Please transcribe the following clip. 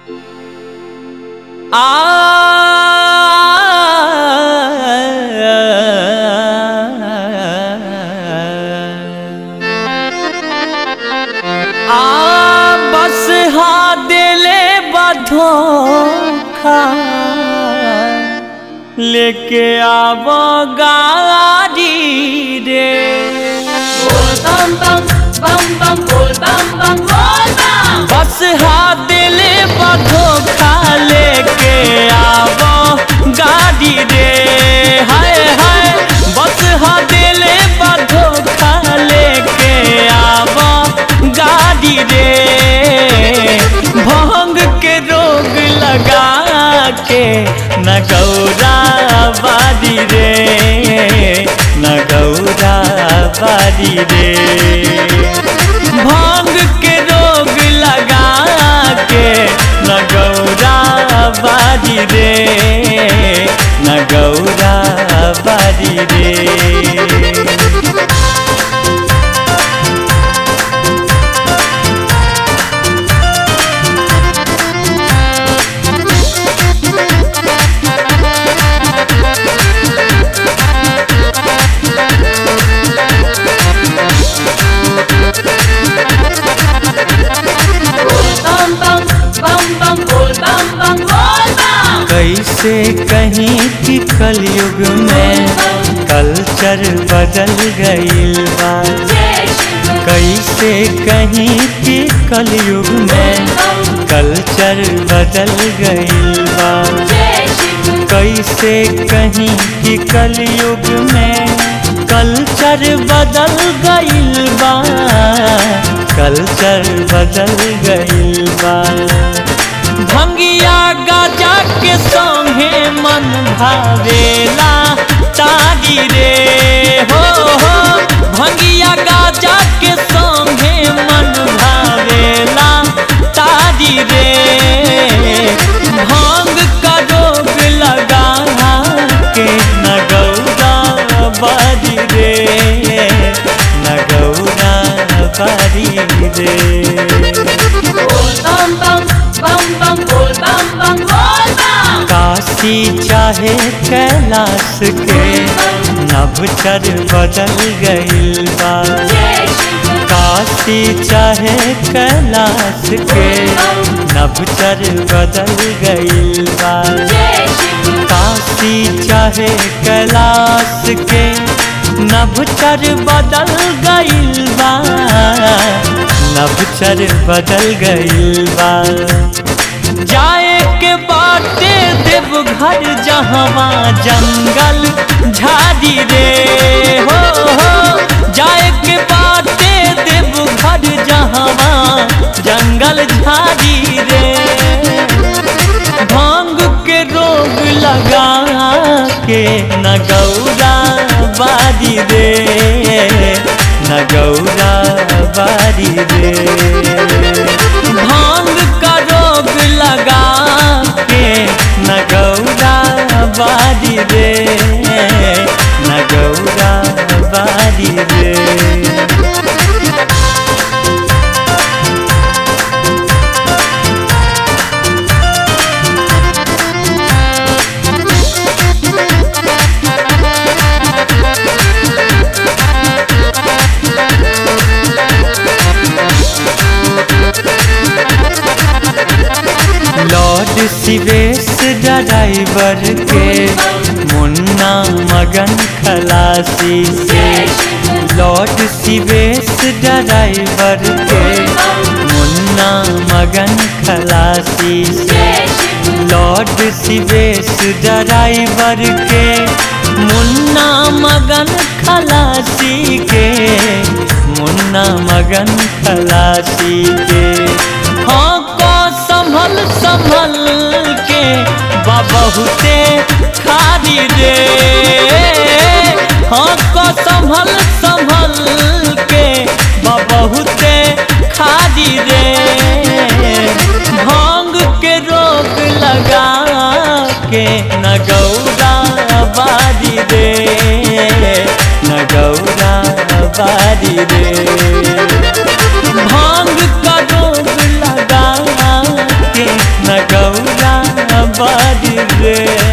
बस दिले धोखा लेके आवो गाड़ी रे। बोल बम बम बम बम बोल बम बम बोल बम। बस दिले धोखा लेके आवो गाड़ी रे। हाय हाय बस दिले धोखा लेके आवो गाड़ी रे। भांग के रोग लगा के न गौरा बारी रे, न गौरा बारी रे। भांग के रोग लगा के न गौरा बारी रे, न गौरा बारी रे। कैसे कहीं कि कलयुग में कल्चर बदल गईल बा। कैसे कहीं कि कलयुग में कल्चर बदल गईल बा। कैसे कहीं कि कलयुग में कल्चर बदल गईल बा, कल्चर बदल गईल बा। भंगिया गाजा के संगे मन भावेला तारी रे। हो भंगिया गाजा के संगे मन भावेला तारी रे। भांग का रोग लगा के न गौरा बारी रे, न गौरा बारी रे। काशी चाहे कैलाश के नभचर बदल गईल बा। काशी चाहे कैलाश के नभचर बदल गईल बा। काशी चाहे कैलाश के नभचर बदल गईल बा, नभचर बदल गईल बा। जाए के बाटे देवघर जहाँ जंगल झाड़ी रे। हो जाए के बाटे देवघर जहाँ जंगल झाड़ी रे। भांग के रोग लगा के न गौरा बारी रे, न गौरा बारी रे। भांग का रोग लगा के न गौरा बारी रे, न गौरा बारी रे। लॉर्ड शिवेश ड्राइवर के मुन्ना मगन खलासी से। लॉर्ड शिवेश ड्राइवर के मुन्ना मगन खलासी से। लॉर्ड शिवेश ड्राइवर के मुन्ना मगन खलासी के, मुन्ना मगन खलासी के। हाँ संभल संभल के बहुते खारी रे। हाँ को संभल संभल के बहुते खारी रे। भांग के रोग लगा के न गौरा बारी रे, न गौरा बारी रे। भांग का रोग लगा के न बारी रे।